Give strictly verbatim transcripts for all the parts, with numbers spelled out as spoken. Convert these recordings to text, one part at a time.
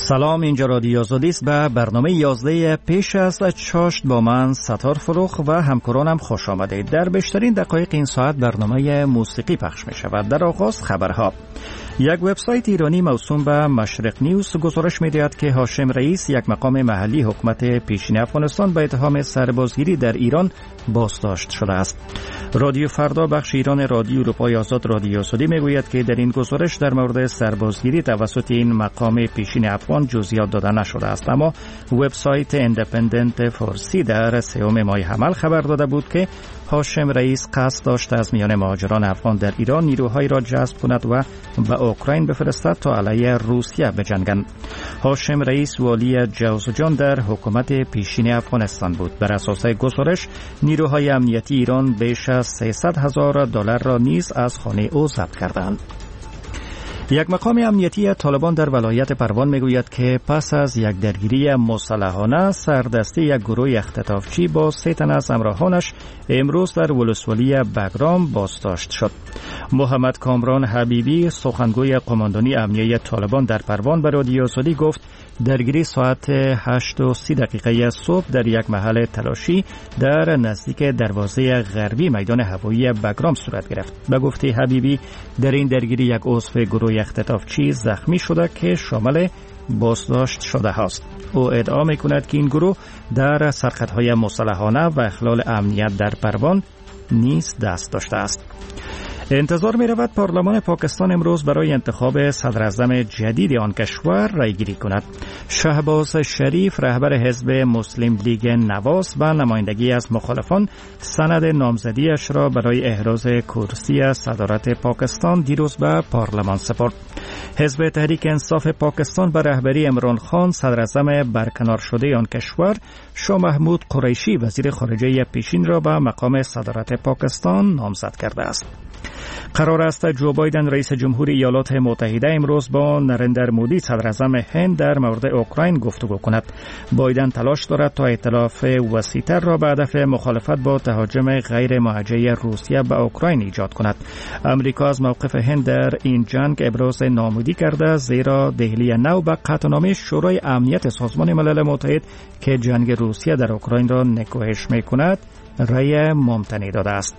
سلام، اینجا رادیو آزادی است. به برنامه یازده پیش از چاشت با من ستار فروخ و همکارانم خوش آمدید. در بیشترین دقایق این ساعت برنامه موسیقی پخش می شود. در آغاز خبرها. یک وبسایت ایرانی موسوم به مشرق نیوز گزارش می دهد که هاشم رئیس، یک مقام محلی حکومت پیشین افغانستان، به اتهام سربازگیری در ایران بازداشت شده است. رادیو فردا بخش ایران رادیو اروپای آزاد رادیو آزادی می گوید که در این گزارش در مورد سربازگیری توسط این مقام پیشین افغان جزئیات داده نشده است، اما وبسایت ایندیپندنت فارسی در سوم ماه حمل خبر داده بود که هاشم رئیس قصد داشت از میان مهاجران افغان در ایران نیروهایی را جذب کند و به اوکراین بفرستد تا علیه روسیه بجنگند. هاشم رئیس والی جوزجان در حکومت پیشین افغانستان بود. بر اساس گزارش نیروهای امنیتی ایران بیش از سیصد هزار دلار را نیز از خانه او ضبط کردند. یک مقام امنیتی طالبان در ولایت پروان میگوید که پس از یک درگیری مسلحانه سردستی یک گروه اختطافچی با سه تن از همراهانش امروز در ولسوالی بگرام بازداشت شد. محمد کامران حبیبی، سخنگوی قماندانی امنیتی طالبان در پروان، به رادیو آزادی گفت درگیری ساعت هشت و سی دقیقه صبح در یک محل تلاشی در نزدیک دروازه غربی میدان هوایی بگرام صورت گرفت. به گفته حبیبی در این درگیری یک عضو گروه اختطافچی زخمی شده که شامل بازداشت شده است. او ادعا می‌کند که این گروه در سرقت‌های مسلحانه و اخلال امنیت در پروان نیز دست داشته است. انتظار می رود پارلمان پاکستان امروز برای انتخاب صدر اعظم جدید آن کشور رایگیری کند. شهباز شریف، رهبر حزب مسلم لیگ نواز، و نمایندگی از مخالفان سند نامزدیش را برای احراز کرسی صدارت پاکستان دیروز به پارلمان سپرد. حزب تحریک انصاف پاکستان به رهبری عمران خان، صدر اعظم برکنار شده آن کشور، شاه محمود قریشی، وزیر خارجه پیشین، را به مقام صدارت پاکستان نامزد کرده است. قرار است جو بایدن رئیس جمهوری ایالات متحده امروز با نریندر مودی، صدر اعظم هند، در مورد اوکراین گفتگو کند. بایدن تلاش دارد تا ائتلاف وسیع‌تر را به هدف مخالفت با تهاجم غیر موجه روسیه به اوکراین ایجاد کند. امریکا از موقف هند در این جنگ ابراز ناامیدی کرده، زیرا دهلی نو به قطعنامه شورای امنیت سازمان ملل متحد که جنگ روسیه در اوکراین را نکوهش می‌کند رأی ممتنع داده است.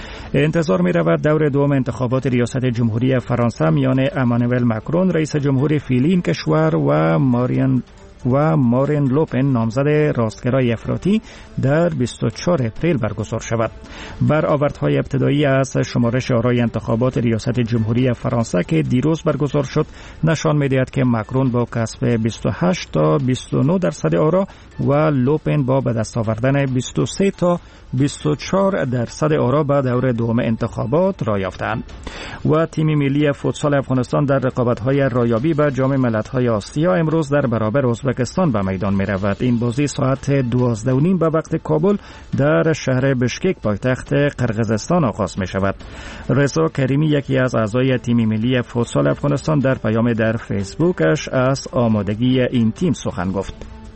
انتظار می رود دور دوم انتخابات ریاست جمهوری فرانسه میان امانوئل مکرون، رئیس جمهور فعلی این کشور، و مارین و مارین لوپن، نامزد راستگرای افراطی، در بیست و چهارم اپریل برگزار شود. برآوردهای ابتدایی از شمارش آرای انتخابات ریاست جمهوری فرانسه که دیروز برگزار شد نشان می‌دهد که مکرون با کسب بیست و هشت تا بیست و نه درصد آرا و لوپن با به دست آوردن بیست و سه تا بیست و چهار درصد آرا به دور دوم انتخابات را یافتند. و تیم ملی فوتسال افغانستان در رقابت‌های رایابی به جام ملت‌های آسیا امروز در برابر ازبکستان به میدان می‌رود. این بازی ساعت دوازده و نیم به وقت کابل در شهر بشکک پایتخت قرقیزستان آغاز می‌شود. رضا کریمی، یکی از اعضای تیم ملی فوتسال افغانستان، در پیام در فیسبوکش از آمادگی این تیم سخن گفت.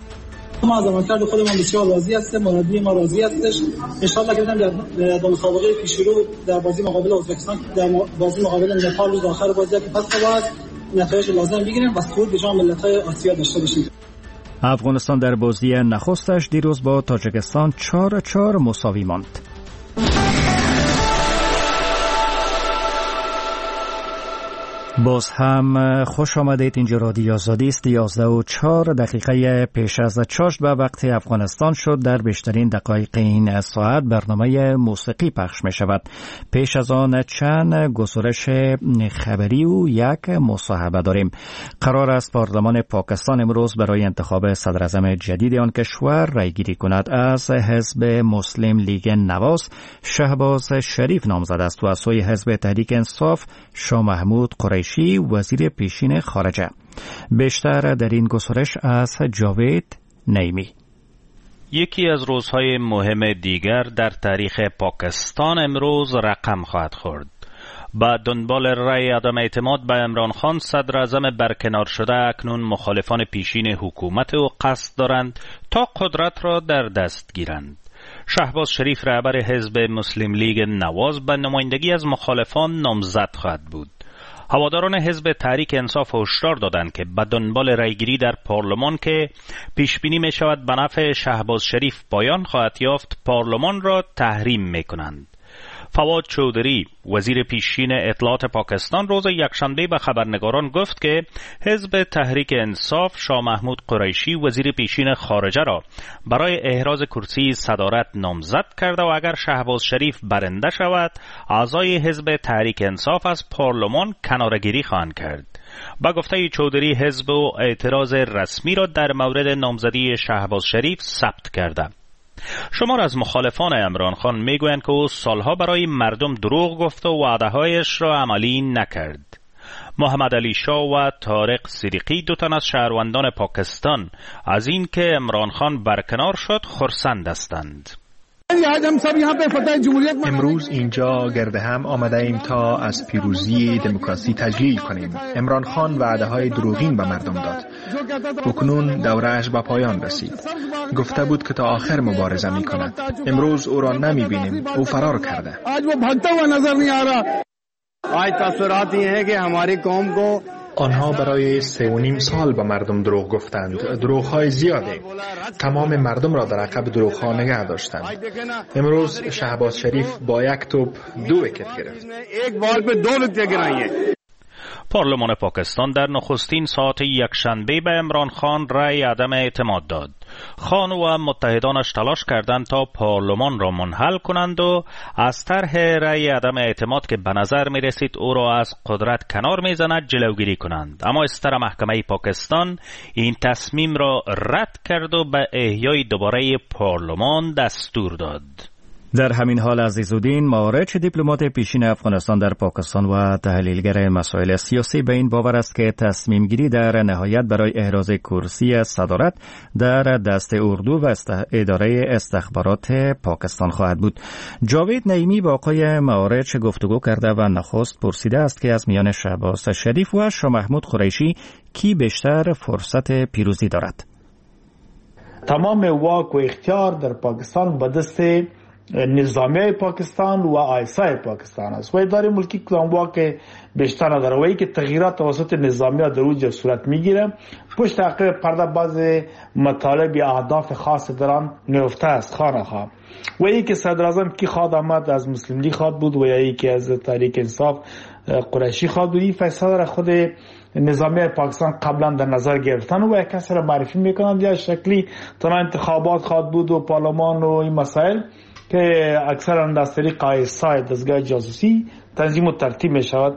ما از عملکرد خودمون بسیار راضی هستیم، مربی ما راضی هستش. ان شاءالله که در در مسابقه پیشرو در بازی مقابل ازبکستان، در بازی مقابل نپال روز آخر بازی که پس بود نتایج لازم بگیریم و صعود به جام ملت‌های آسیا داشته باشیم. افغانستان در بازی نخستش دیروز با تاجیکستان چهار چهار مساوی ماند. باز هم خوش آمدید. اینجا رادیو آزادی است. یازده و چهار دقیقه پیش از چاشت به وقت افغانستان شد. در بیشترین دقایق این ساعت برنامه موسیقی پخش می شود. پیش از آن چند گزارش خبری و یک مصاحبه داریم. قرار است پارلمان پاکستان امروز برای انتخاب صدر اعظم جدید آن کشور رایگیری کند. از حزب مسلم لیگ نواز شهباز شریف نامزد است و از سوی حزب تحریک انصاف شاه محمود قریشی، وزیر پیشین خارجه. بیشتر در این گزارش از جاوید نعیمی. یکی از روزهای مهم دیگر در تاریخ پاکستان امروز رقم خواهد خورد. با دنبال رأی عدم اعتماد به عمران خان، صدر اعظم برکنار شده، اکنون مخالفان پیشین حکومت او قصد دارند تا قدرت را در دست گیرند. شهباز شریف، رهبر حزب مسلم لیگ نواز، به نمایندگی از مخالفان نامزد خواهد بود. هواداران حزب تحریک انصاف هشدار دادند که به دنبال رایگیری در پارلمان که پیش بینی می شود به نفع شهباز شریف پایان خواهد یافت، پارلمان را تحریم می کنند. فواد چودری وزیر پیشین اطلاعات پاکستان روز یکشنبه به خبرنگاران گفت که حزب تحریک انصاف شاه محمود قریشی وزیر پیشین خارجه را برای احراز کرسی صدارت نامزد کرده و اگر شهباز شریف برنده شود اعضای حزب تحریک انصاف از پارلمان کناره‌گیری خواهند کرد. با گفته چودری حزب و اعتراض رسمی را در مورد نامزدی شهباز شریف ثبت کرده. شمار از مخالفان عمران خان میگویند که او سالها برای مردم دروغ گفت و وعده‌هایش را عملی نکرد. محمد علی شاه و طارق صدیقی دو تن از شهروندان پاکستان از این که عمران خان برکنار شد خرسند هستند. امروز اینجا گرد هم آمده ایم تا از پیروزی دموکراسی تجلیل کنیم. عمران خان وعده های دروغین به مردم داد. اکنون دورهش به پایان رسید. گفته بود که تا آخر مبارزه می کند. امروز او را نمی بینیم. او فرار کرده. آج تاثرات یہ ہے کہ ہماری قوم کو آنها برای سه و نیم سال به مردم دروغ گفتند. دروغ‌های زیاده. تمام مردم را در عقب دروغ‌ها نگه داشتند. امروز شهباز شریف با یک توپ دو ویکت گرفت. ایک بال پہ دو وکٹیں گرائی ہیں. پارلمان پاکستان در نخستین ساعت یکشنبه به عمران خان رأی عدم اعتماد داد. خان و متحدانش تلاش کردند تا پارلمان را منحل کنند و از طرح رأی عدم اعتماد که به نظر می رسید او را از قدرت کنار می زند جلوگیری کنند. اما استر محکمه پاکستان این تصمیم را رد کرد و به احیای دوباره پارلمان دستور داد. در همین حال عزیزالدین مارچ دیپلمات پیشین افغانستان در پاکستان و تحلیلگر مسائل سیاسی به این باور است که تصمیم گیری در نهایت برای احراز کرسی صدارت در دست اردو و اداره استخبارات پاکستان خواهد بود. جاوید نعیمی با آقای مارچ گفتگو کرده و نخست پرسیده است که از میان شهباز شریف و شاه محمود قریشی کی بیشتر فرصت پیروزی دارد؟ تمام واک و اختیار در پاکستان به دست نظامی پاکستان و آیسای پاکستان است و اداره ملکی کدام واقع بیشتر نداره و ای که تغییرات توسط نظامی ها در اوج صورت میگیره پشت عقب پرده بعض مطالب یا اهداف خاص دران نهفته است خانه و ای که صدر اعظم کی خواد آمد از مسلم لیگ خواد بود و یا ای که از تحریک انصاف قریشی خواد بود. این فیصله را خود نظامی پاکستان قبلا در نظر گرفتن و یک کسی را معرفی میکنند یا شکلی تنها انتخابات خواد بود و پارلمان و این مسائل که اکثرا از طریق آیسای دستگاه جاسوسی تنظیم و ترتیب می شود.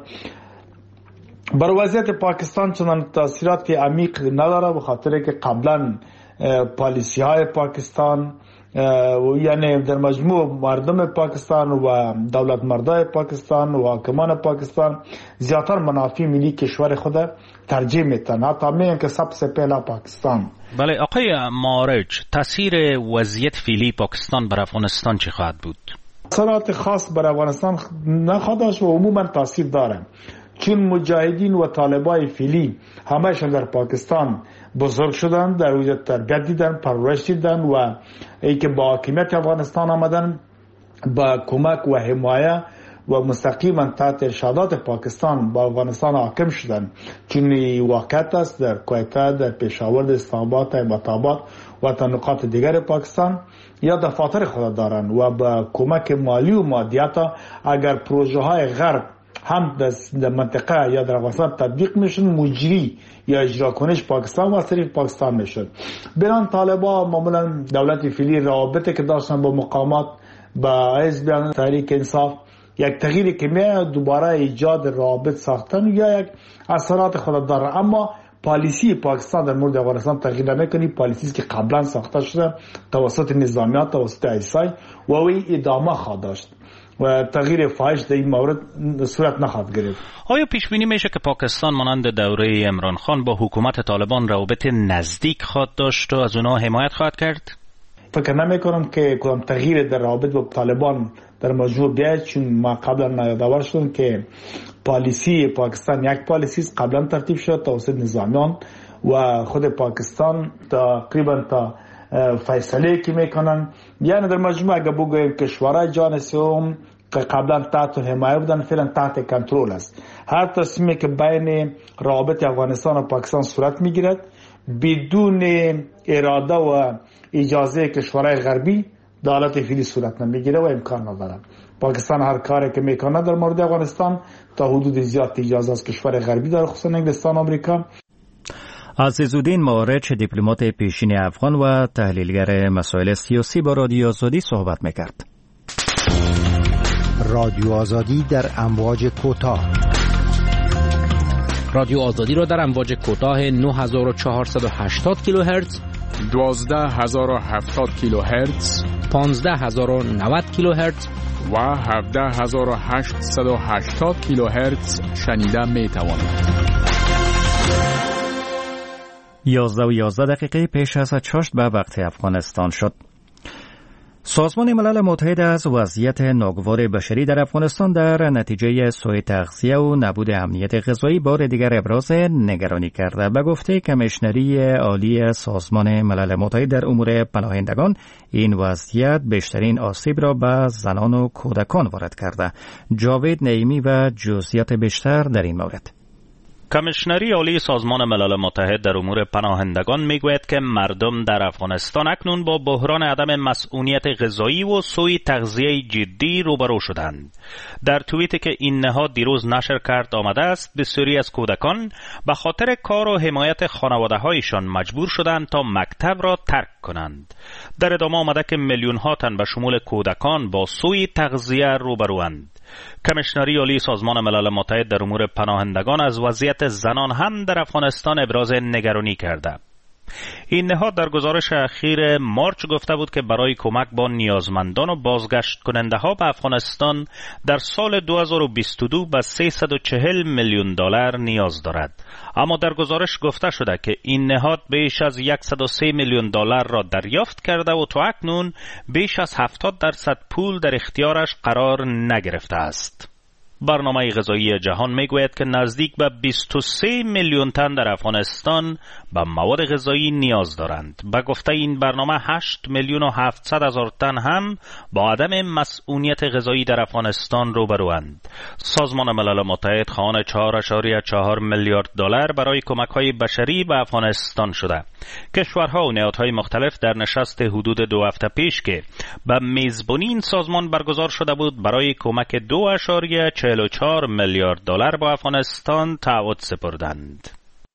بر وضعیت پاکستان چنان تاثیرات عمیق نداره به خاطر که قبلا پالیسی های پاکستان یعنی در مجموع مردم پاکستان و دولت مردای پاکستان و حاکمان پاکستان زیادتر منافع ملی کشور خود ترجیح میتن حتی میگن که سبسه پهلا پاکستان. بله آقای مارج، تاثیر وضعیت فعلی پاکستان بر افغانستان چه خواهد بود؟ اثرات خاص بر افغانستان نخواهد داشت و عموما تاثیر داره چون مجاهدین و طالبای فعلی همهشون در پاکستان بزرگ شدن، در اوج تربیت دیدن، پرورش دیدن و ای که با حاکمیت افغانستان آمدن با کمک و حمایه و مستقیما تحت ارشادات پاکستان با افغانستان حاکم شدن چون واقعیت است در کویته، در پشاور، در اسلام آباد، در و تا نقاط دیگر پاکستان یا دفاتر خود دارن و با کمک مالی و مادیات اگر پروژه های غرب هم در منطقه یا در افغانستان تطبیق میشن مجری یا اجرا کنش پاکستان و صرف پاکستان میشد. بران طالبا معمولا دولت فعلی رابطه که داشتن با مقامات با حزب تحریک انصاف یک تغییری که میاد دوباره ایجاد رابط ساختن یا یک اثرات خود داره اما پالیسی پاکستان در مورد افغانستان تغییر نمیکنه. پالیسی که قبلا ساخته شده توسط نظامیات توسط ایسای و وی ادامه خواهد داشت و تغییر فاحش در این مورد صورت نخواهد گرفت. آیا پیش بینی میشه که پاکستان مانند دوره عمران خان با حکومت طالبان روابط نزدیک خواهد داشت و از اونها حمایت خواهد کرد؟ فکر نمی کنم که کدام تغییر در روابط با طالبان در مجموع بیاید چون ما قبلا یادآور شدیم که پالیسی پاکستان یک پالیسی قبلا ترتیب شد توسط نظامیان و خود پاکستان تقریبا تا فیصله که میکنن یعنی در مجموع اگر بگویم کشورهای جهان سوم که قبلا تحت حمایه بودن فعلا تحت کنترل است. هر تصمیمی که بین روابط افغانستان و پاکستان صورت میگیرد بدون اراده و اجازه کشورهای غربی در حالت فعلی صورت نمیگیره و امکان نداره. پاکستان هر کاری که میکنه در مورد افغانستان تا حدود زیاد اجازه از کشور غربی داره، خصوصا انگلستان و آمریکا. عزیزالدین مارچ دیپلمات پیشین افغان و تحلیلگر مسائل سیاسی با رادیو آزادی صحبت میکرد. رادیو آزادی در امواج کوتاه. رادیو آزادی را در امواج کوتاه نه هزار و چهارصد و هشتاد کیلوهرتز، دوازده هزار و هفتاد کیلوهرتز، پانزده هزار و نود کیلوهرتز و هفده هزار و هشتصد و هشتاد کیلوهرتز شنیده می توانید. یازده و یازده دقیقه پیش از چاشت به وقت افغانستان شد. سازمان ملل متحد از وضعیت ناگوار بشری در افغانستان در نتیجه سوء تغذیه و نبود امنیت غذایی بار دیگر ابراز نگرانی کرده. به گفته کمیشنری عالی سازمان ملل متحد در امور پناهندگان، این وضعیت بیشترین آسیب را به زنان و کودکان وارد کرده. جاوید نعیمی و جزئیات بیشتر در این مورد. کمیشنری عالی سازمان ملل متحد در امور پناهندگان میگوید که مردم در افغانستان اکنون با بحران عدم مسئولیت غذایی و سوء تغذیه جدی روبرو شدند. در توییتی که این نهاد دیروز نشر کرد آمده است، بسیاری از کودکان به خاطر کار و حمایت خانواده‌هایشان مجبور شدند تا مکتب را ترک کنند. در ادامه آمده که میلیون ها تن به شمول کودکان با سوء تغذیه روبروند. کمیشنری عالی سازمان ملل متحد در امور پناهندگان از وضعیت زنان هم در افغانستان ابراز نگرانی کرده. این نهاد در گزارش اخیر مارچ گفته بود که برای کمک با نیازمندان و بازگشت کننده ها به افغانستان در سال دو هزار و بیست و دو به سیصد و چهل میلیون دلار نیاز دارد. اما در گزارش گفته شده که این نهاد بیش از صد و سه میلیون دلار را دریافت کرده و تا اکنون بیش از هفتاد درصد پول در اختیارش قرار نگرفته است. برنامه غذایی جهان میگوید که نزدیک به بیست و سه میلیون تن در افغانستان به مواد غذایی نیاز دارند. به گفته این برنامه هشت میلیون و هفتصد هزار تن هم با عدم مسئولیت غذایی در افغانستان روبروند. سازمان ملل متحد خواهان چهار ممیز چهار میلیارد دلار برای کمک‌های بشری به افغانستان شده. کشورها و نهادهای مختلف در نشست حدود دو هفته پیش که به میزبانی این سازمان برگزار شده بود برای کمک دو ممیز چهل و چهار میلیارد دلار با افغانستان تعهد سپردند.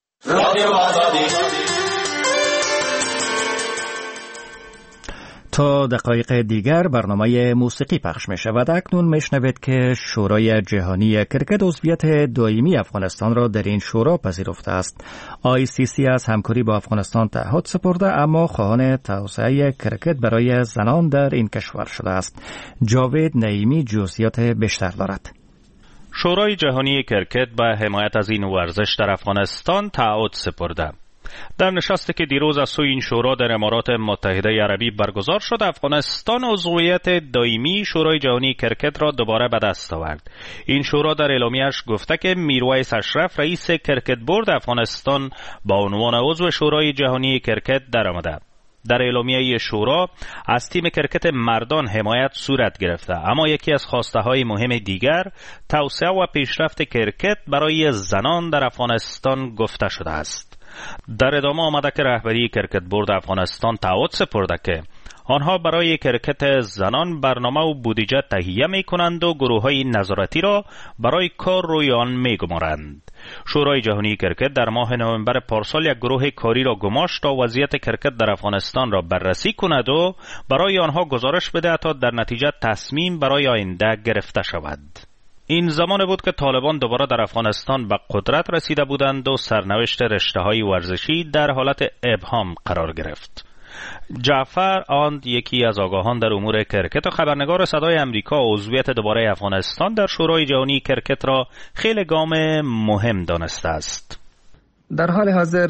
تا دقایق دیگر برنامه موسیقی پخش می شود. اکنون می شنوید که شورای جهانی کرکت عضویت دائمی افغانستان را در این شورا پذیرفته است. آی سی سی از همکاری با افغانستان تعهد سپرده، اما خواهان توسعه کرکت برای زنان در این کشور شده است. جاوید نعیمی جزئیات بیشتر دارد. شورای جهانی کرکت به حمایت از این ورزش در افغانستان تعهد سپرده. در نشستی که دیروز از سوی این شورا در امارات متحده عربی برگزار شد، افغانستان عضویت دائمی شورای جهانی کرکت را دوباره به دست آورد. این شورا در اعلامیه‌اش گفته که میرویس اشرف رئیس کرکت بورد افغانستان با عنوان عضو شورای جهانی کرکت درآمده. در اعلامیه شورا از تیم کرکت مردان حمایت صورت گرفته، اما یکی از خواسته‌های مهم دیگر توسعه و پیشرفت کرکت برای زنان در افغانستان گفته شده است. در ادامه آمده که رهبری کرکت بورد افغانستان تعهد سپرده که آنها برای کرکت زنان برنامه و بودجه تهیه می کنند و گروه های نظارتی را برای کار روی آن می گمارند. شورای جهانی کرکت در ماه نوامبر پارسال یک گروه کاری را گماشت تا وضعیت کرکت در افغانستان را بررسی کند و برای آنها گزارش بده تا در نتیجه تصمیم برای آینده گرفته شود. این زمان بود که طالبان دوباره در افغانستان به قدرت رسیده بودند و سرنوشت رشته‌های ورزشی در حالت ابهام قرار گرفت. جعفر آند، یکی از آگاهان در امور کرکت و خبرنگار صدای امریکا، عضویت دوباره افغانستان در شورای جهانی کرکت را خیلی گام مهم دانسته است. در حال حاضر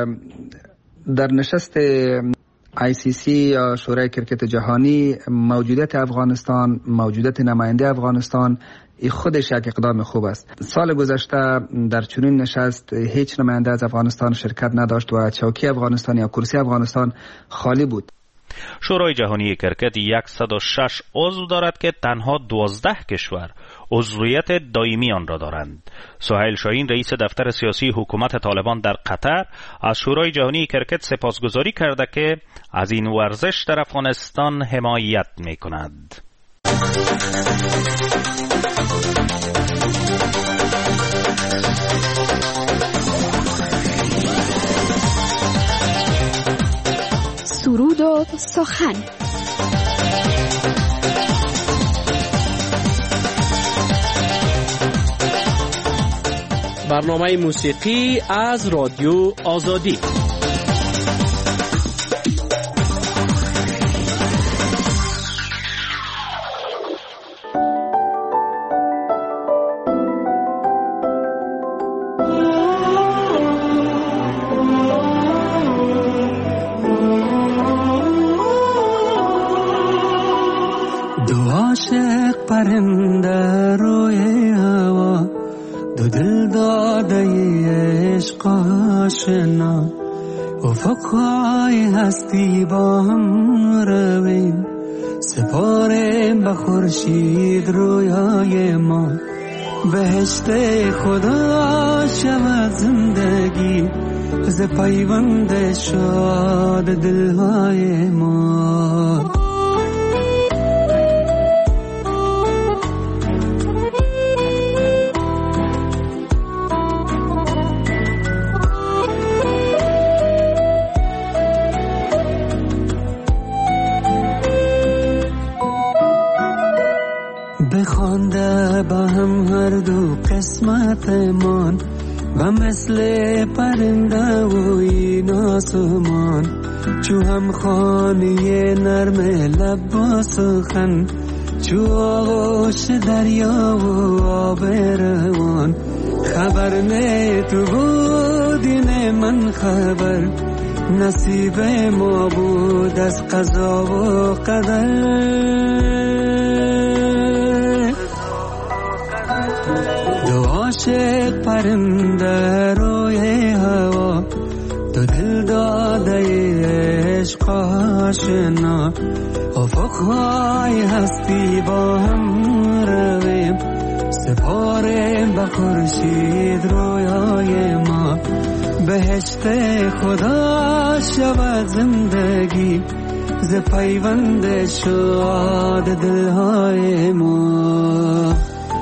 در نشست آی سی سی یا شورای کرکت جهانی موجودیت افغانستان، موجودیت نماینده افغانستان خودش یک اقدام خوب است. سال گذشته در چنین نشست هیچ نماینده از افغانستان شرکت نداشت و چوکی افغانستان یا کرسی افغانستان خالی بود. شورای جهانی کرکت صد و شش عضو دارد که تنها دوازده کشور عضویت دائمی آن را دارند. سهیل شاهین رئیس دفتر سیاسی حکومت طالبان در قطر از شورای جهانی کرکت سپاسگزاری کرده که از این ورزش در افغانستان حمایت می کند. سرود و سخن. برنامه موسیقی از رادیو آزادی. عاشق پرنده روی هوا، دو دل داده عشق آشنا، افقهای هستی با هم رویم، سپاره به خورشید رویای ما. بهشت خدا شود زندگی، ز پیوند شاد دلهای ما. بخوانده با هم هر دو قسمتمان، و مثل پرنده و این آسمان، چو هم خانه نرم لب و سخن، چو آغوش دریا و آب روان. خبر نه تو بودی نه من خبر، نصیب ما بود از قضا و قدر. دو عاشق پرنده روی هوا، دو دل داده عشق آشنا، افقهای هستی با هم رویم، سپاره به خورشید رویای ما. بهشت خدا شود زندگی، ز پیوند شاد دلهای ما.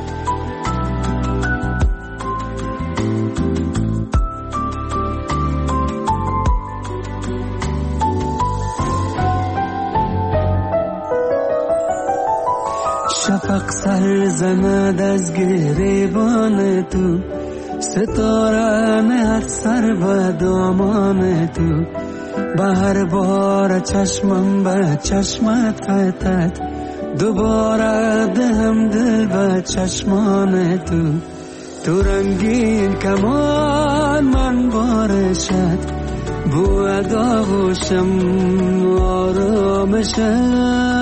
شفق سر زند از گریبان تو، ستاره نهد سر به دامان تو. به هر بار چشمم به چشمت فتد، دوباره دهم دل به چشمان تو. تو رنگین کمان من بارشت، بود آغوشم آرامشت.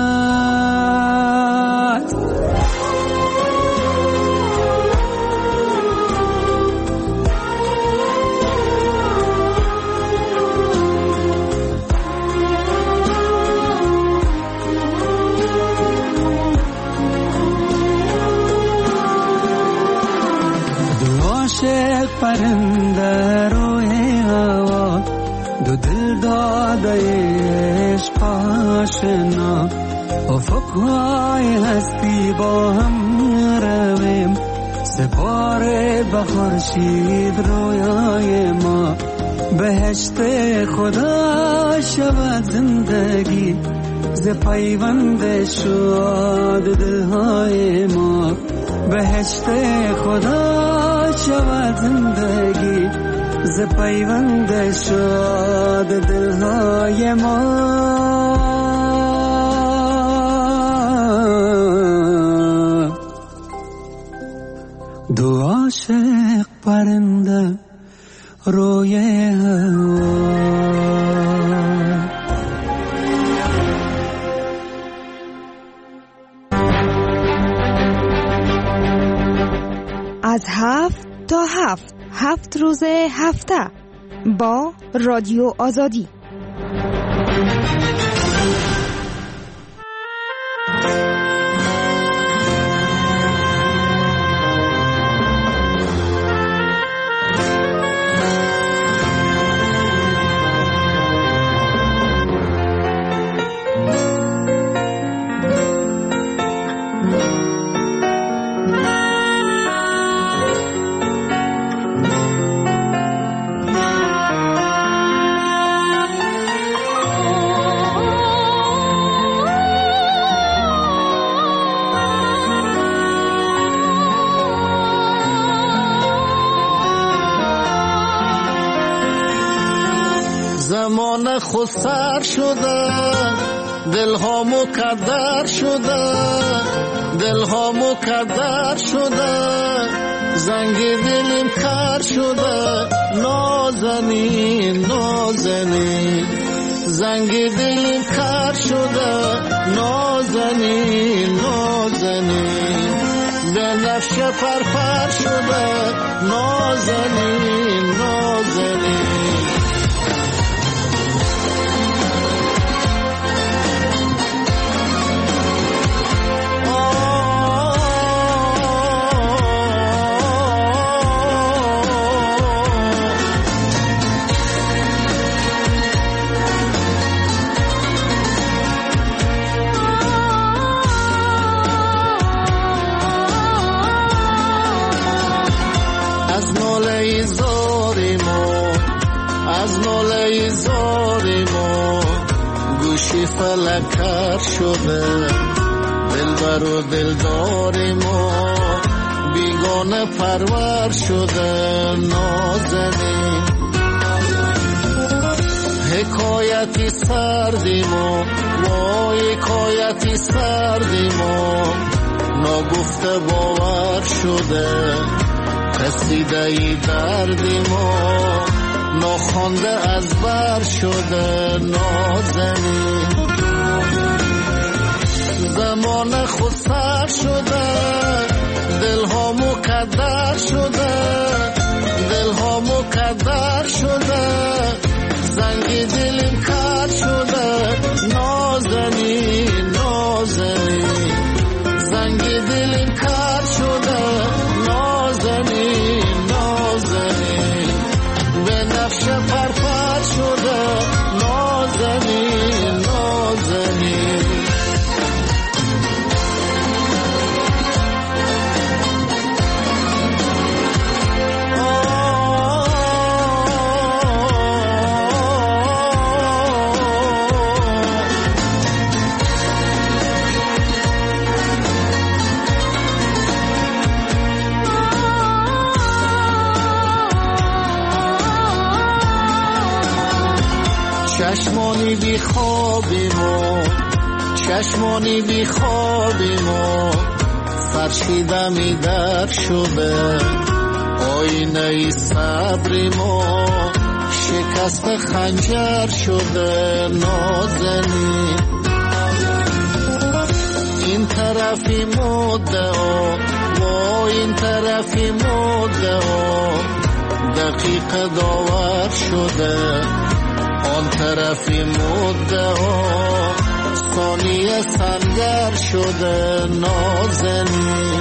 عاشق پرنده روی هوا، دو دل داده عشق آشنا، افقهای هستی با هم رویم، سپاره به خورشید رویای ما. بهشت خدا شود زندگی، ز پیوند شاد دلهای ما. بهشت خدا شود زندگی، ز پیوند شاد دلهای ما. دو عاشق پرنده روی هوا. از هفت تا هفت هفت روز هفته با رادیو آزادی. خود سر شده، دل ها مکدر شده، دل ها مکدر شده، زنگ دلم کر شده، نازنین نازنین، زنگ دلم کر شده، نازنین نازنین، به نفش پرپر شده، نازنین نازنین. فلکر شده، دلبر و دلدار ما بیگانه پرور شده، نازنین. حکایتی سردی ما، وای حکایتی سردی ما، ناگفته باور شده، قصیده ای دردی ما، ناخوانده از بر شده، نازنین. زمان خود سر شده، دل ها مکدر شده، دل ها مکدر شده، زنگ دلم کر شده، نازنین نازنین، زنگ دلم کر شده، نازنین نازنین، به نفش پرپر شده، نازنین نازنین. چشمانی بی خوابی ما، چشمانی بی خوابی ما، فرشیده می در شده، آینه ای صبری ما، شکست خنجر شده، نازنین. این طرفی مدعا و این طرفی مدعا، دقیق داور شده، آن طرفی مدعا، ثانیه سنگر شده، نازنین.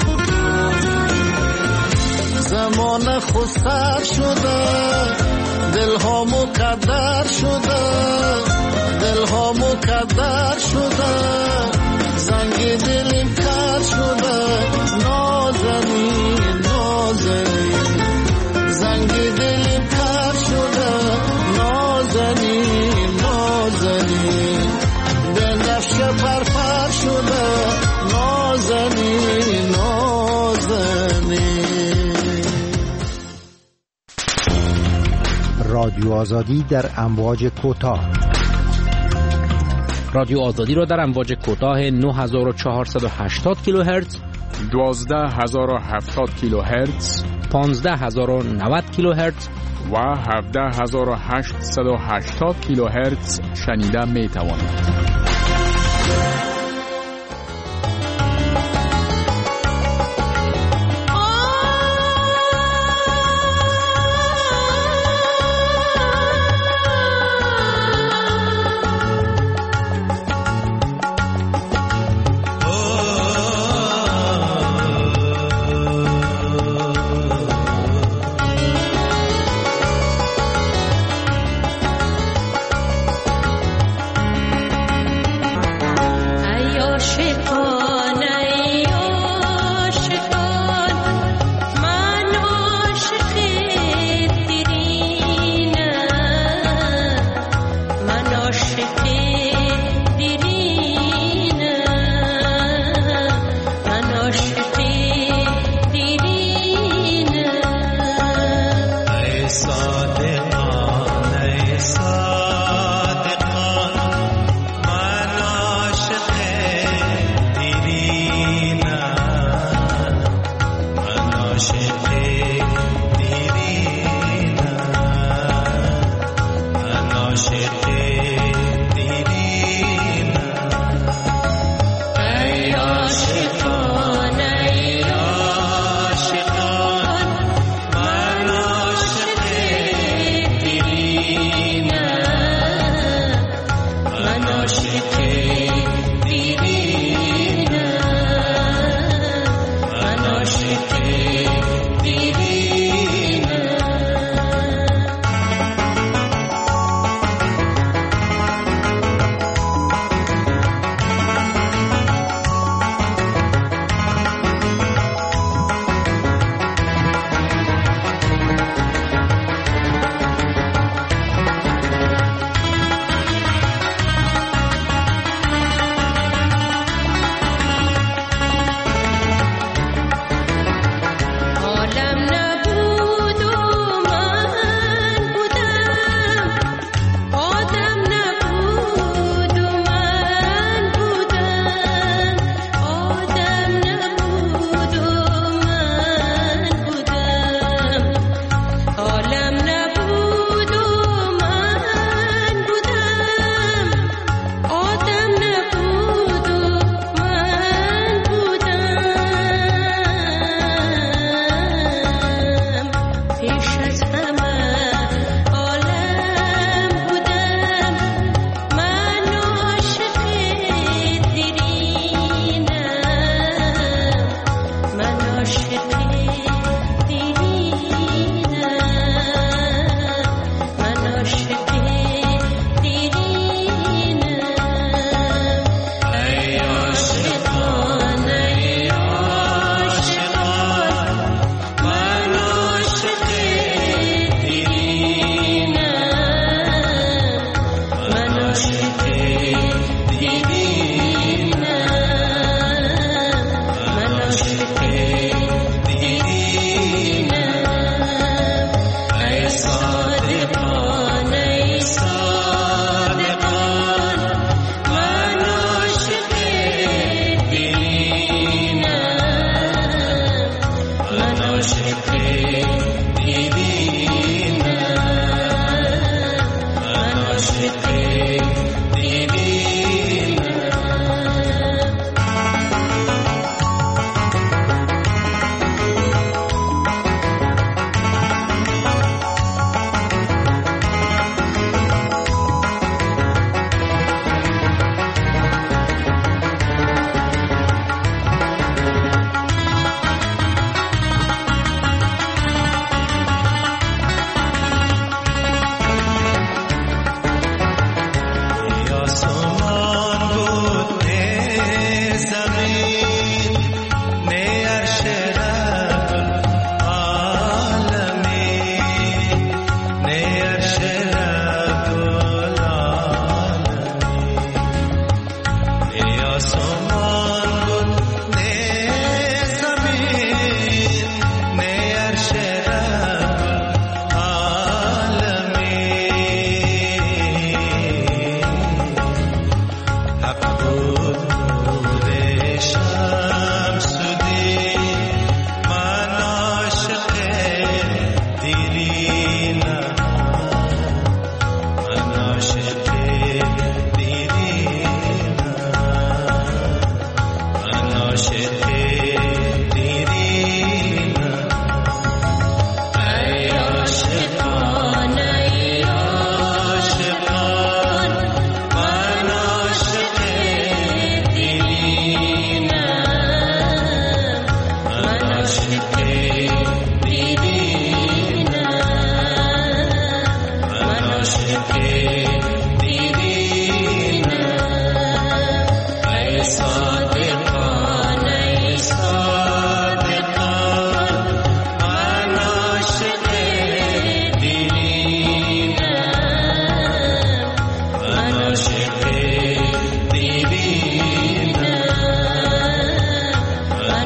زمان خود سر شده، دل ها مکدر شده، دل ها مکدر شده، زنگ دلم کر شده، نازنین نازنین، زنگ دلم کر شده، نازنین نازنین، به نفش پرپر شده، نازنین نازنین. رادیو آزادی در امواج کوتاه. رادیو آزادی را در امواج کوتاه نه هزار و چهارصد و هشتاد کیلوهرتز، دوازده هزار و هفتاد کیلوهرتز، پانزده هزار و نود کیلوهرتز و هفده هزار و هشتصد و هشتاد کیلوهرتز شنیده می توانید.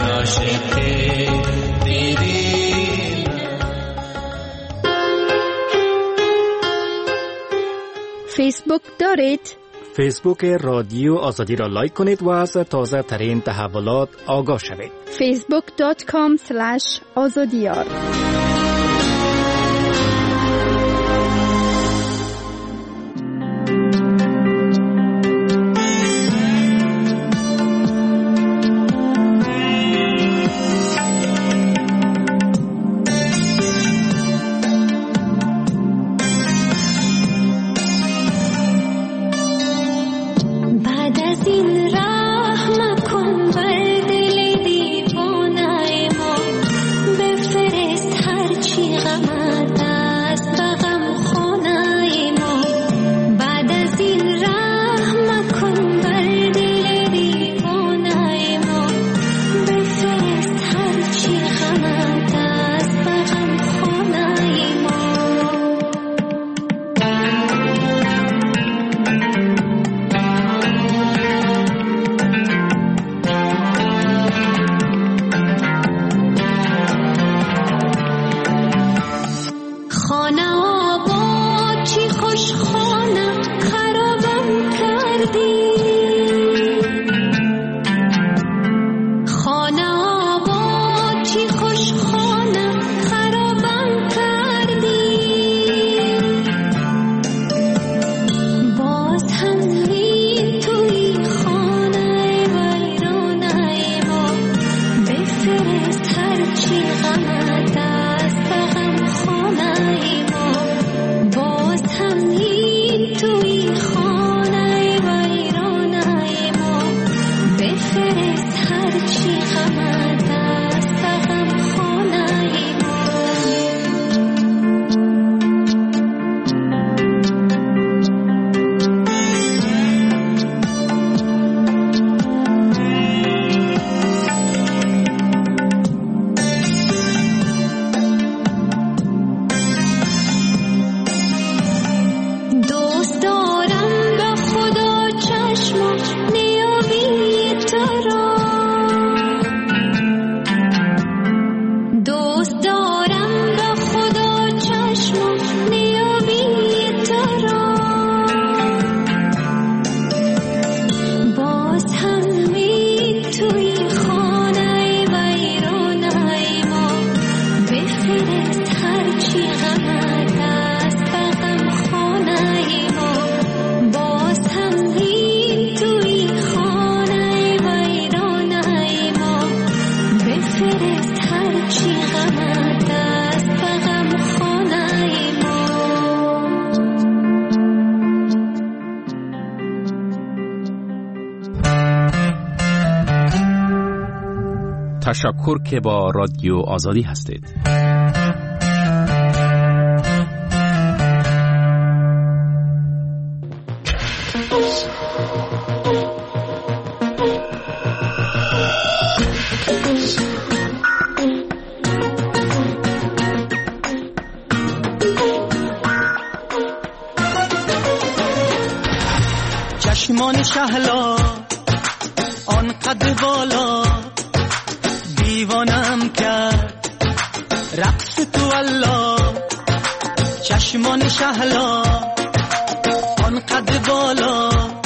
عاشق دیدی. فیسبوک دارید؟ فیسبوک رادیو آزادی را لایک کنید و از تازه ترین تحولات آگاه شوید. فیسبوک دات کام اسلش آزادیار. تشکر که با رادیو آزادی هستید. چشمان شهلا آن قد بالا دیوانم کرد رقص تو الله. چشمان شهلا آن قد بالا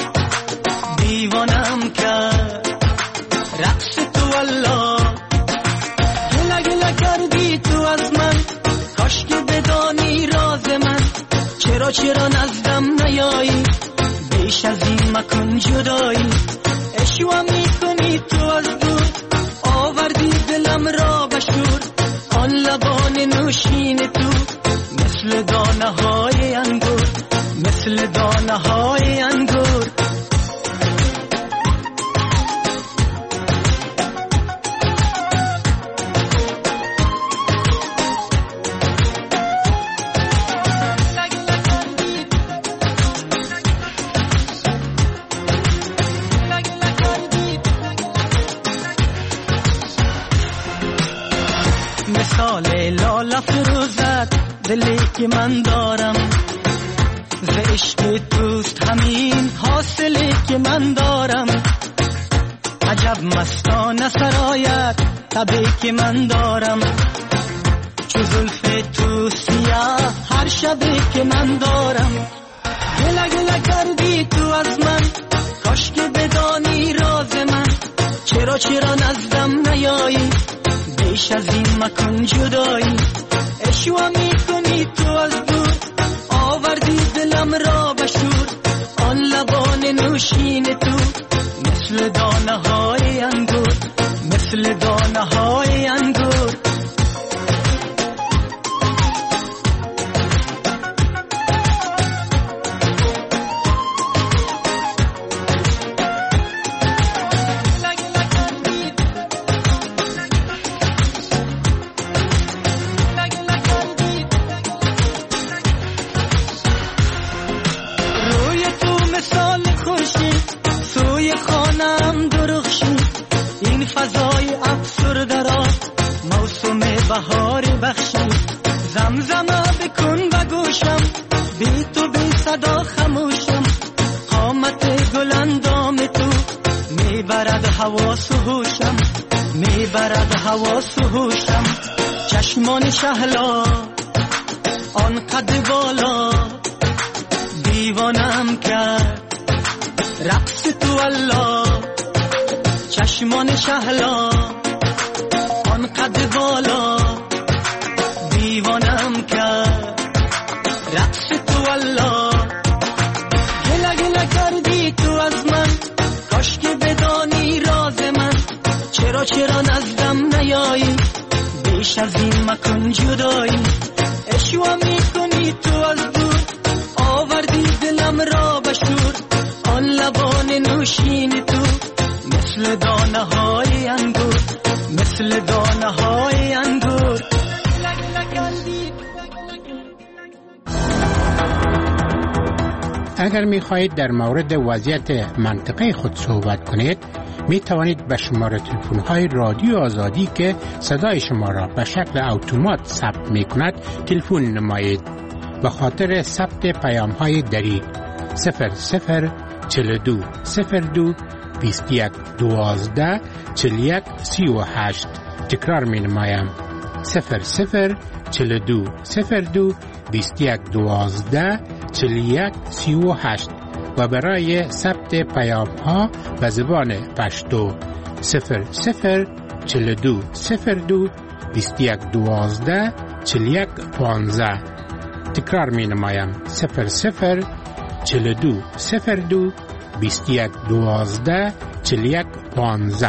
دیوانم کرد رقص تو الله. گله گله کردی تو از من کاش که بدانی راز من. چرا چرا نزدم نیایی بیش از این مکن جدایی. اشوا میکنی تو از دور آوردی دلم را بشور. آن لبان نوشین تو مثل دانه های انگور مثل دانه های انگور. مثال لاله فروزد دلی که من دارم ز عشق دوست همین حاصلی که من دارم. عجب مستانه سرایت تبی که من دارم، چو زلف تو سیاه هر شبی که من دارم. گله گله کردی تو از من، کاش که بدانی راز من. چرا چرا نزدم نیایی، بیش از این مکن جدایی. اشوا میکنی تو از دور، آوردی دلم را بشور. آن لبان نوشین تو مثل دانه های انگور، مثل دانه های انگور. بهار بخشی زمزمه بکن و گوشم، بی تو بی صدا خموشم. قامت گل اندام تو میبرد حواس و هوشم، میبرد حواس و هوشم. چشمان شهلا آن قد بالا دیوانم کرد، رقص تو الله. چشمان شهلا آن قد بالا دیوانم کرد، رقص تو الله. گله گله کردی تو از من، کاش که بدانی راز من. چرا چرا نزدم نیایی، بیش از این مکن جدایی. اشوا میکنی تو از دور، آوردی دلم را بشور. آن لبان نوشین تو مثل دانه های انگور، مثل دانه های انگور. اگر می خواهید در مورد وضعیت منطقه خود صحبت کنید، می توانید به شماره تلفن های رادیو آزادی که صدای شما را به شکل اتومات ثبت می کند تلفن نمایید. به خاطر ثبت پیام های دری صفر صفر چهل و دو صفر دو بیست و یک دوازده چهل و یک سی و هشت. تکرار می نمایم صفر صفر چهل و دو صفر دو بیست و یک دوازده چهل و یک سی و هشت. و برای ثبت پیام ها به زبان پشتو صفر صفر چهل و دو صفر دو بیست و یک دوازده چهل و یک پانزده. تکرار می نمایم صفر صفر چهل و دو صفر دو بیست و یک دوازده چهل و یک پانزده.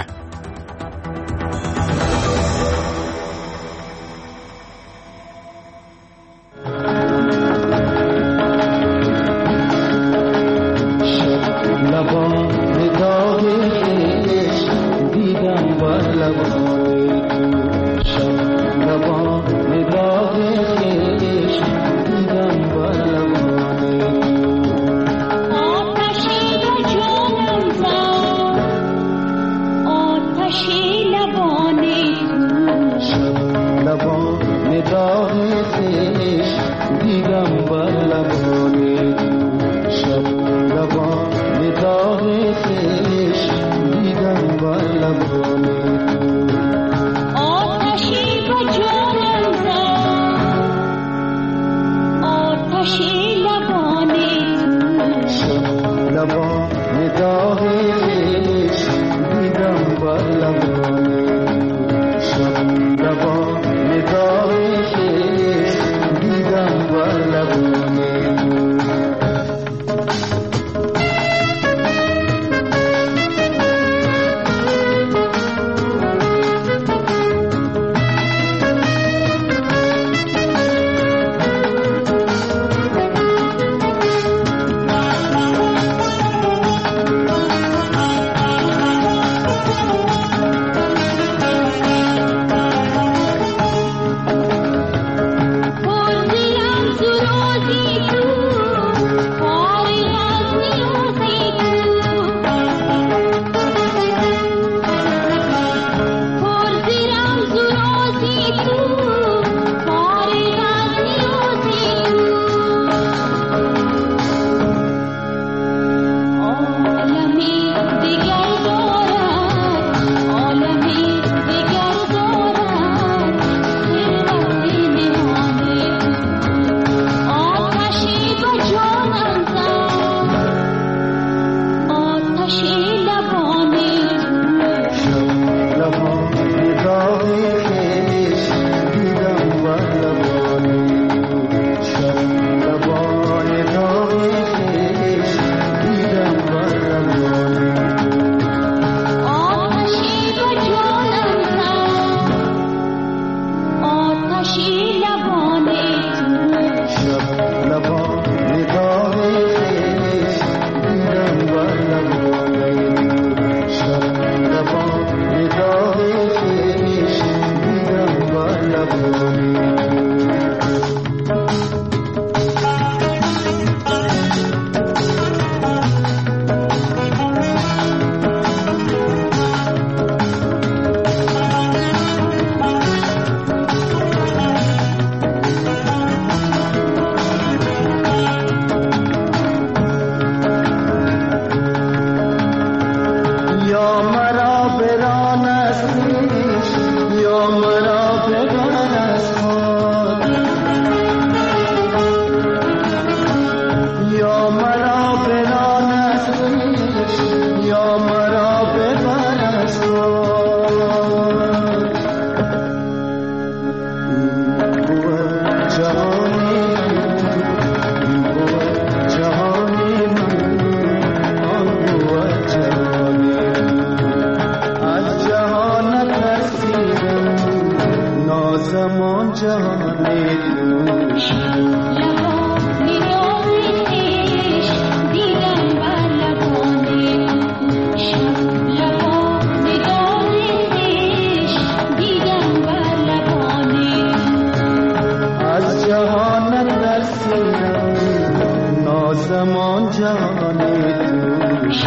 آتشی در جانم زد، نازمان جهان دوش از جهان ترسیدم نازمان جهان دوش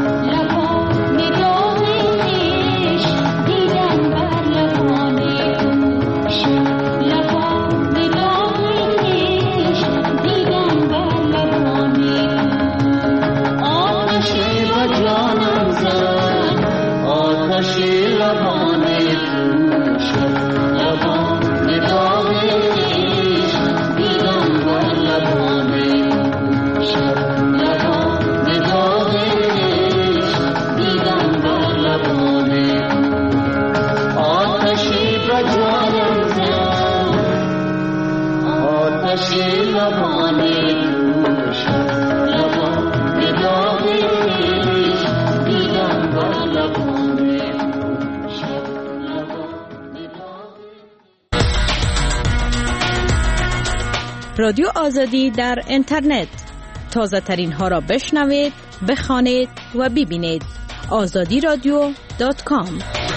رادیو آزادی در اینترنت تازه ترین ها را بشنوید، بخوانید و ببینید. آزادی رادیو دات کام.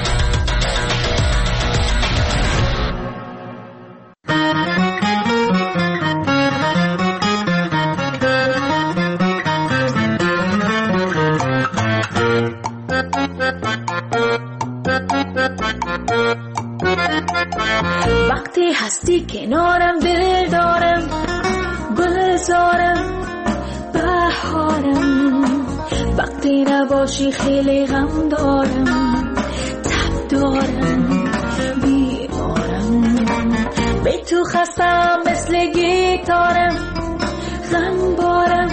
وقتی هستی کنارم دل دارم، گلزارم بهارم. وقتی نباشی خیلی غم دارم، تب دارم بیمارم. به تو خستم مثل گیتارم، غم بارم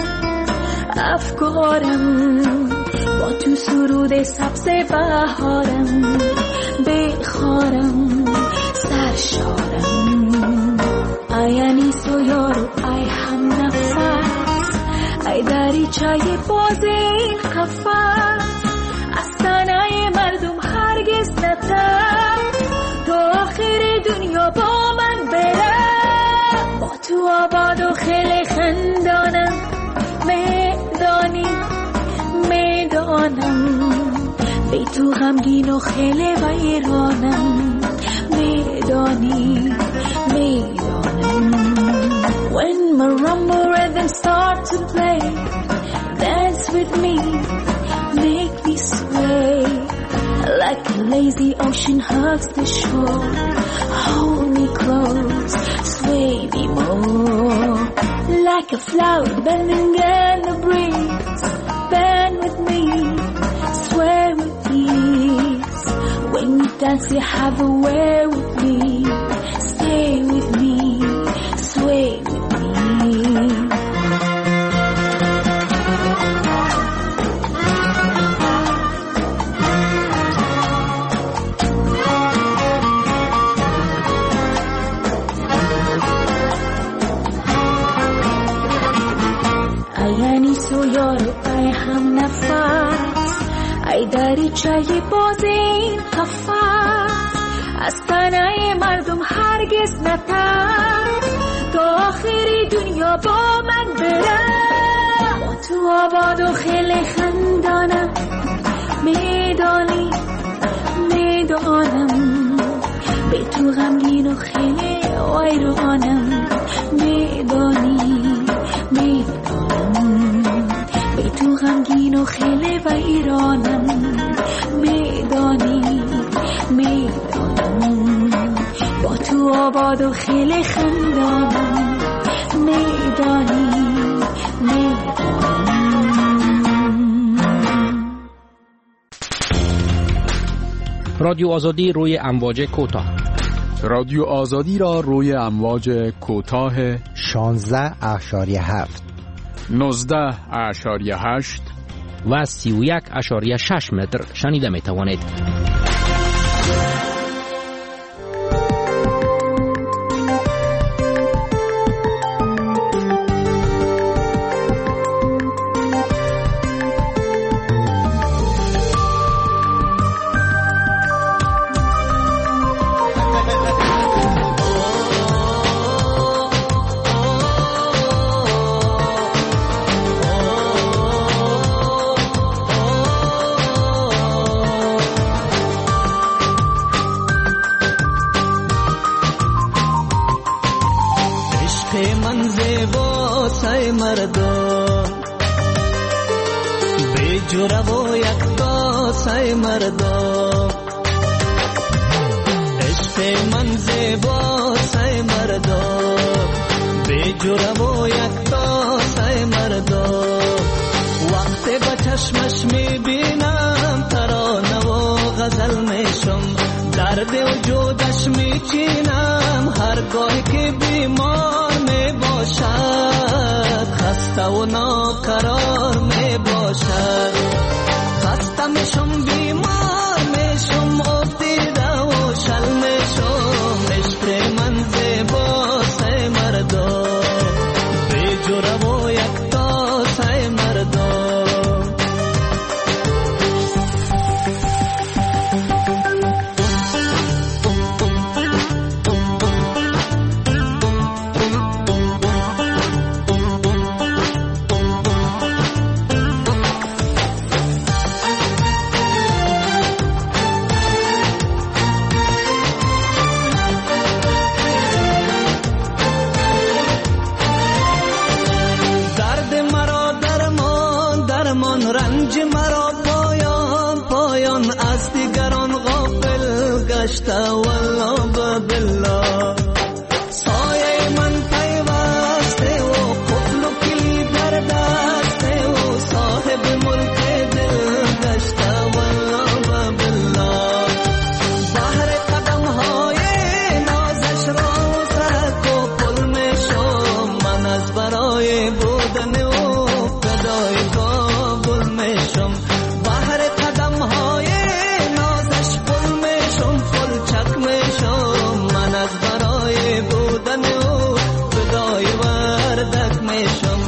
افکارم. با تو سرود سبز بهارم، بخارم سرشارم. ای انیس و یارو ای هم نفس، ای دریچه باز این قفس. از تنه مردم هرگز نتر، تا آخر دنیا با من بره. با تو آباد و خیلی خندانم، میدانی میدانم. بی تو غمگین و خیلی ویرانم، میدانی میدانم. When marimba rhythms start to play, dance with me, make me sway. Like a lazy ocean hugs the shore, hold me close, sway me more. Like a flower bending in the breeze, bend with me, sway with ease. When you dance you have a way with me, stay with me, sway with me. ای انیس و یارو ای هم نفس، ای دریچه باز این قفس. از تنه مردم هرگز نترس، تا آخری دنیا با من بره. با تو آباد و خیلی خندانم، میدانی میدانم. به تو غمگین و خیلی ویرانم، میدانی میدانم. به تو غمگین و خیلی ویرانم، میدانی میدانم. با تو آباد و خیلی خندانم، میدانی میدانم. رادیو آزادی روی امواج کوتاه. رادیو آزادی را روی امواج کوتاه شانزده اشاریه هفت، نوزده اشاریه هشت و سی و یک اشاریه شش متر شنیده می توانید. قاسای مردم بی جوره و یک قاسای مردم عشق من زیباسای مردم بی جوره و یک قاسای مردم وقتی با چشمش میبینم ترانه و غزل میشم درد وجودش میچینم هرگاه که بیمار میباشد خسته و ناقرار میباشد خسته میشم بیمار میشم افتیده و شل میشم عشق من زیباسای مردم بی جوره و یک تاسای مردم والله بالله سایه من پیوسته و قفل و کلی در دسته و صاحب ملک دل گشته والله بالله بحر قدم های نازش را سرک و پل میشم من از برای بودن و فدای کابل میشم بحر قدم های نازش پل میشم چک میشم من از برای بودن او فدای وردک میشم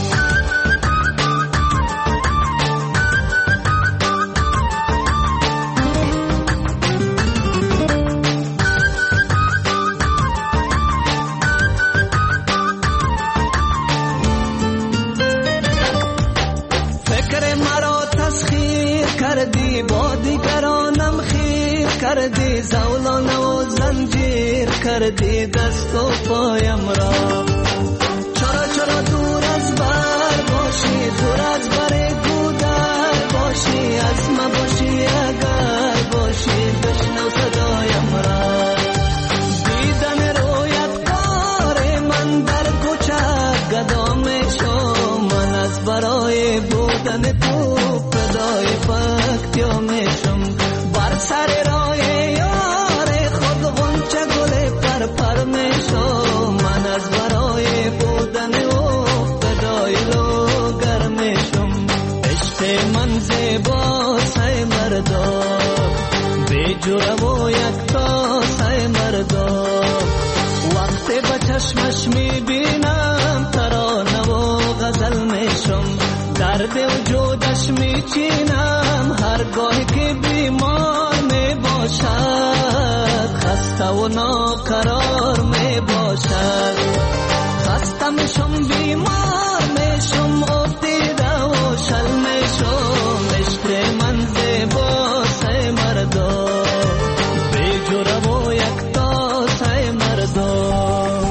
فکر مرا تسخیر کردی با دیگرانم خیر کردی زولانه و زنجیر کردی دست و پایم را چرا چرا دور از بر باشی دور از بر گودر باشی از ما باشی اگر باشی بشنو صدایم را دیدن رویت کار من در کوچه گدا میشم من از برای بودن تو فدای فکتیا میشم بر سر راه یار خود غنچه گل پر پر میشم من از برای بودن او فدای لوگر میشم عشق من زیباسای مردم بی جوره و یک تاسای مردم وقتی با چشمش میبینم ترانه و غزل میشم درد وجودش میچینم هرگاه که بیمار میباشد خسته و ناقرار میباشد خسته میشم بیمار میشم افتیده و شل میشم عشق من زیباسای مردم بی جوره و یک تاسای مردم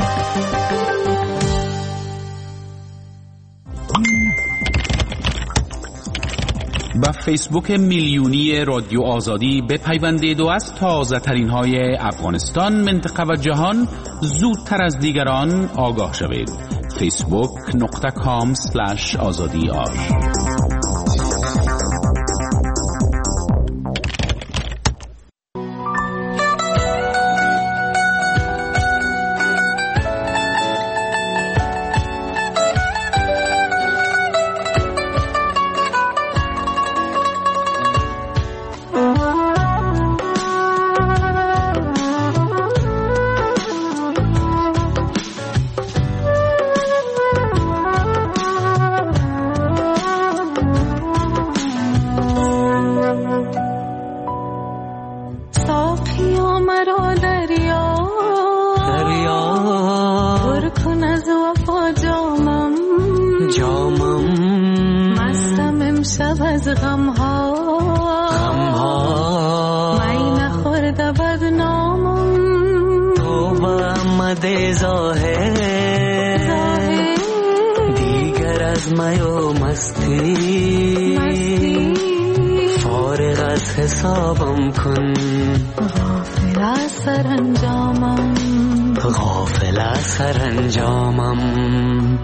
با فیسبوک میلیونی رادیو آزادی بپیوندید و از تازه ترین های افغانستان، منطقه و جهان زودتر از دیگران آگاه شوید. فیسبوک نقطه کام سلش آزادی آر. از می و مستی, مستی فارغ از حسابم کن, غافل از سرانجامم, غافل از سرانجامم.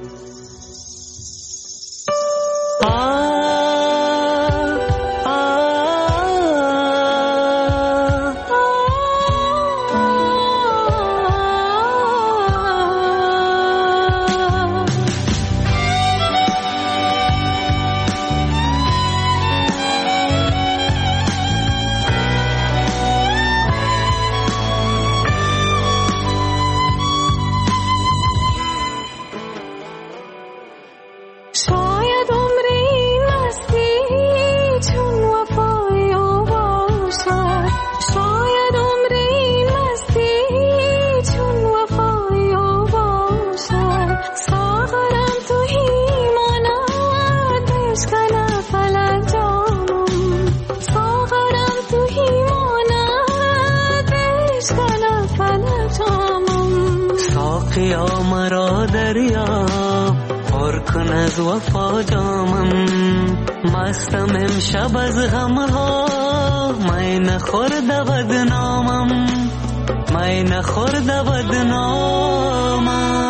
از وفا جامم, مستم امشب از غمها, می نخورد بدنامم, می نخورد بدنامم.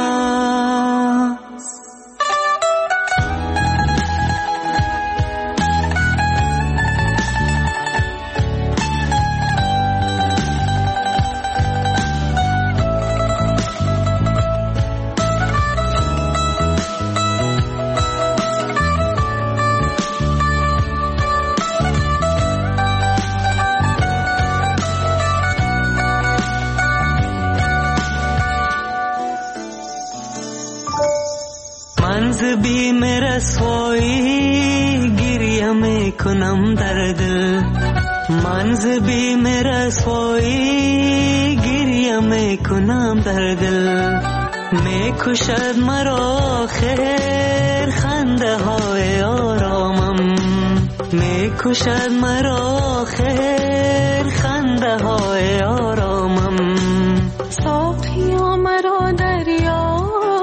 بیم رسوایی گریه میکنم در دل, منز بیم رسوایی گریه میکنم در دل, میکشد مرا خیر خنده های آرامم, میکشد مرا خیر خنده های آرامم. ساقیا مرا دریا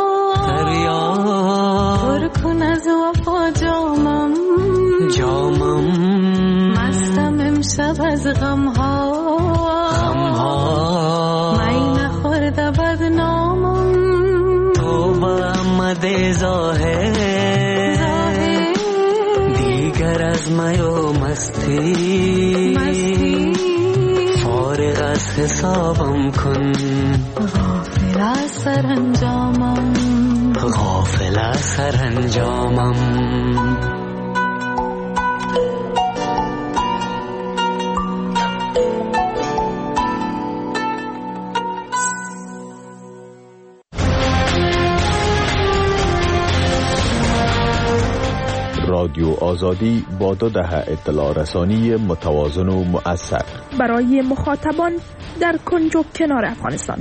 کن از وفا جامم, جامم مستم امشب از غمها, غمها می نخورده بدنامم. تو با آمده ظاهر, ظاهر دیگر از می و مستی, مستی فارغ از حسابم کن, غافل از سرانجامم, غافل از سرانجامم. رادیو آزادی با دو دهه اطلاع رسانی متوازن و مؤثر برای مخاطبان در کنج و کنار افغانستان.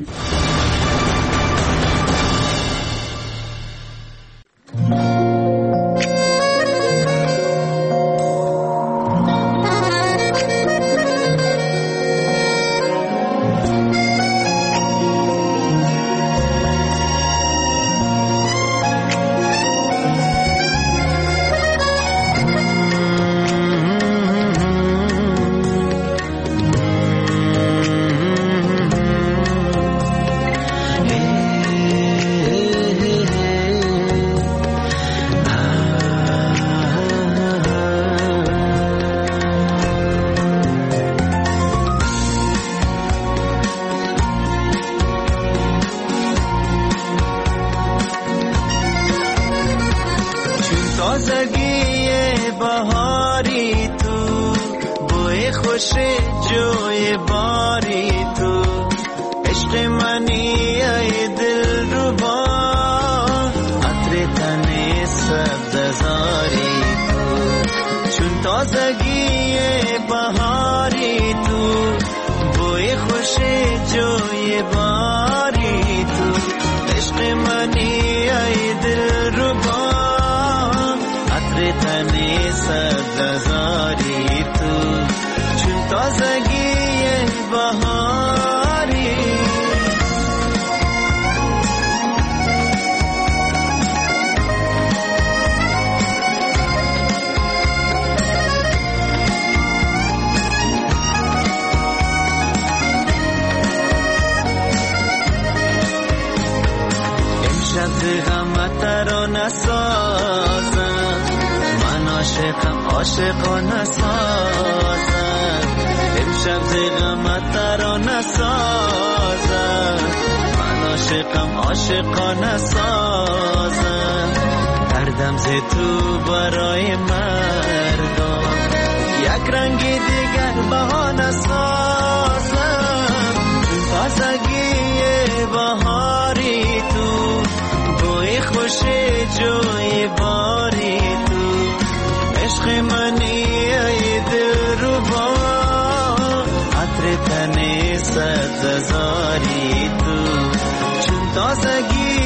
غم ترانه سازم، من عاشقم عاشقانه سازم، امشب ز غم ترانه سازم، من عاشقم عاشقانه سازم، دردم ز تو برای مردم یک رنگی دیگر بهانه سازم، تازگی بهاری تو، بوی خوش جوی باری تو، عشق منی ای دلربا، عطر تن سبززاری تو، چون تازگی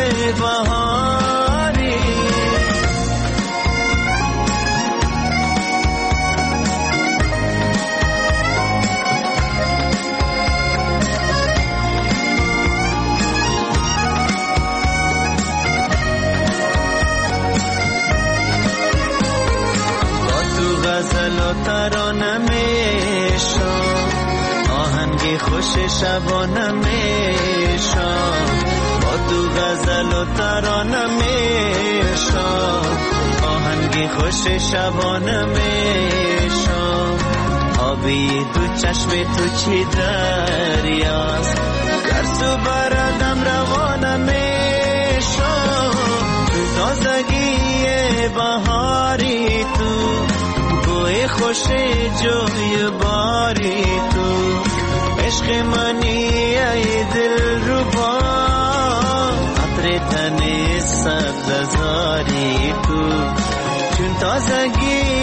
بهاری. غزل و ترانه میشم، آهنگ خوش شبانه میشم، با تو غزل و ترانه میشم، آهنگ خوش شبانه میشم، آبی دو چشم تو چی دریاست، در سو بردم روانه میشم، تو تازگی بهاری تو، بوی خوش جوی باری تو، عشق منی ای دلربا، عطر تن سبززاری تو، چون تازگی